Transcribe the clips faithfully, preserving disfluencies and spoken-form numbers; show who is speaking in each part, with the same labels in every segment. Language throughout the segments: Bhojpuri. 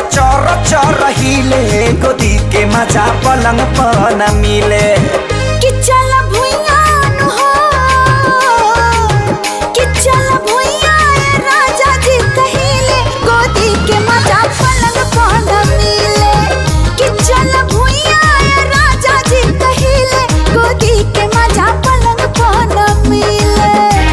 Speaker 1: चर चर हिले गोदी के मजा पलंग पर न मिले।
Speaker 2: कि चल भुइया नु हो कि चल भुइया ए राजा जी कहिले गोदी के मजा पलंग पर न मिले। कि चल भुइया ए राजा जी कहिले गोदी के मजा पलंग पर न मिले।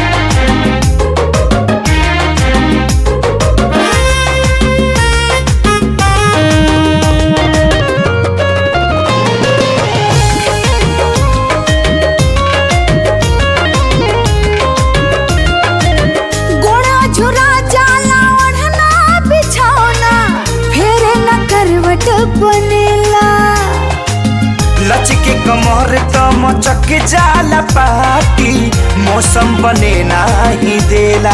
Speaker 2: बनेला
Speaker 1: लचके कमर त मचक जाला पाटी मौसम बने नाही देला।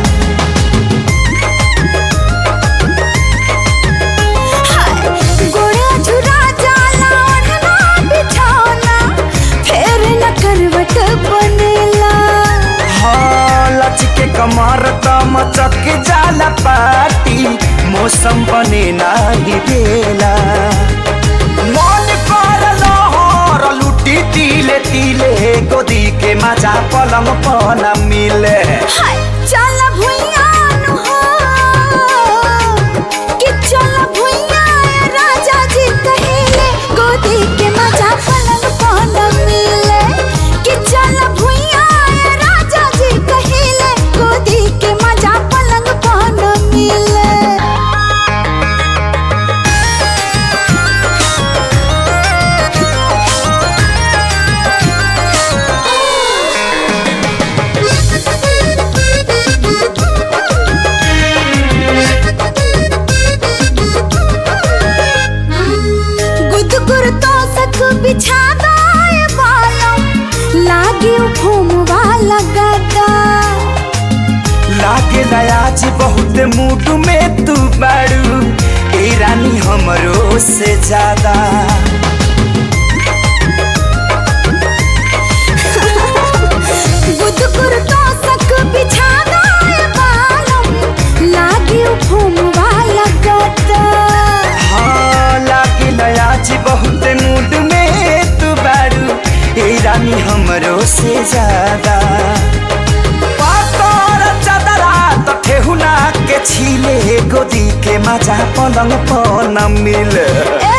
Speaker 2: गोरा झुरा जाला ओढ़ना बिछौना फेर न करवट बनेला।
Speaker 1: हाँ लचके कमर त मचक जाला पाटी मौसम बने नाही देला। मन कर लहर लुटी तिले तिले गोदी के मजा पलंग पर न मिले।
Speaker 2: चल भुइया नु हो कि चल भुइया ए राजा जी कहिले गोदी के मजा पलंग पर न मिले। कि चल भुइया ए राजा जी कहिले गोदी के मजा पलंग पर न मिले। बिछा दाए बालम लागे घूम वाला गदा।
Speaker 1: लागे आज बहुत मूड में तू बाड़ू ए रानी हमरो से ज्यादा।
Speaker 2: गुदगुर तो सक बिछा दाए बालम लागे घूम वाला गदा।
Speaker 1: हाँ लागे आज बहुत मूड में तू बाड़ू ए रानी हमरो से ज्यादा। पातर चदरा तो ठेहुना के छीले गोदी के मजा पलंग पर न मिले।